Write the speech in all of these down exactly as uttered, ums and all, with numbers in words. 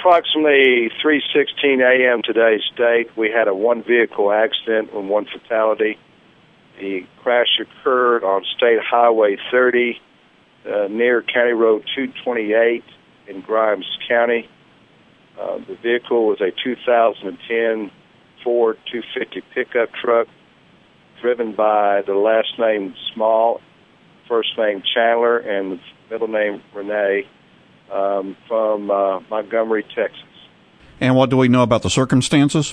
approximately three sixteen a.m. today's date, we had a one-vehicle accident and one fatality. The crash occurred on State Highway thirty uh, near County Road two twenty-eight in Grimes County. Uh, the vehicle was a two thousand ten Ford two fifty pickup truck driven by the last name Small, first name Chandler, and the middle name Renee um, from uh, Montgomery, Texas. And what do we know about the circumstances?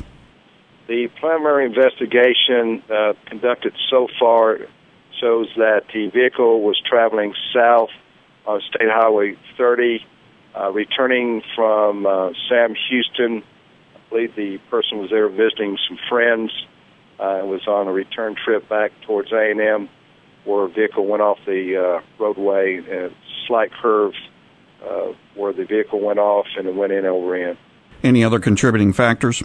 The preliminary investigation uh, conducted so far shows that the vehicle was traveling south on State Highway thirty, uh, returning from uh, Sam Houston. I believe the person was there visiting some friends. Uh, it was on a return trip back towards A and M, where a vehicle went off the uh, roadway, a slight curve uh, where the vehicle went off and it went in over in. Any other contributing factors?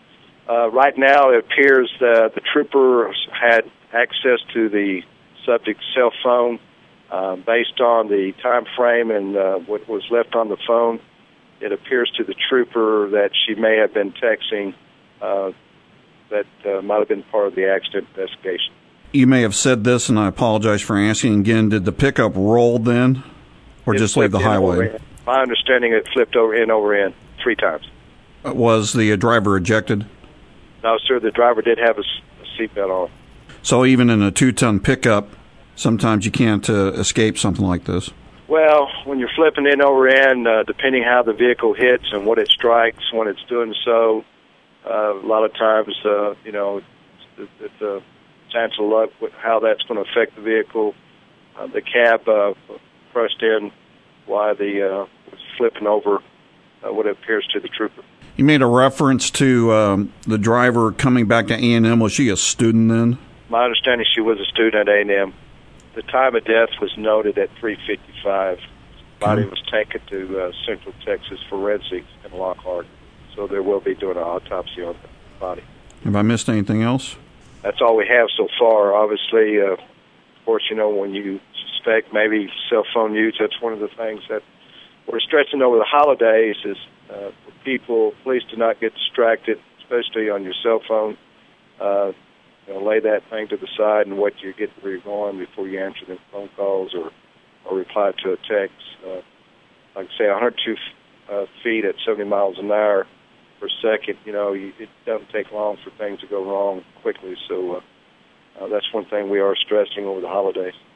Uh, right now, it appears that the trooper had access to the subject's cell phone. Uh, based on the time frame and uh, what was left on the phone, it appears to the trooper that she may have been texting uh, that uh, might have been part of the accident investigation. You may have said this, and I apologize for asking again. Did the pickup roll then, or it just leave the highway? My understanding, it flipped over in over in three times. Uh, was the uh, driver ejected? No, sir. The driver did have a, a seatbelt on. So even in a two-ton pickup, sometimes you can't uh, escape something like this. Well, when you're flipping in over in, uh, depending how the vehicle hits and what it strikes when it's doing so, uh, a lot of times, uh, you know, it's, it's a chance of luck with how that's going to affect the vehicle. Uh, the cab uh, crushed in while the uh, was flipping over uh, what appears to the trooper. You made a reference to um, the driver coming back to A and M. Was she a student then? My understanding, she was a student at A and M. The time of death was noted at three fifty-five. The body was taken to uh, Central Texas Forensics in Lockhart. So they will be doing an autopsy on the body. Have I missed anything else? That's all we have so far. Obviously, uh, of course, you know, when you suspect maybe cell phone use, that's one of the things that we're stressing over the holidays is uh, for people, please do not get distracted, especially on your cell phone. Uh, you know, lay that thing to the side and wait till you get where you're going before you answer the phone calls or, or reply to a text. Uh, like I say, one hundred two uh, feet at seventy miles an hour per second, you know, you, it doesn't take long for things to go wrong quickly. So uh, uh, that's one thing we are stressing over the holidays.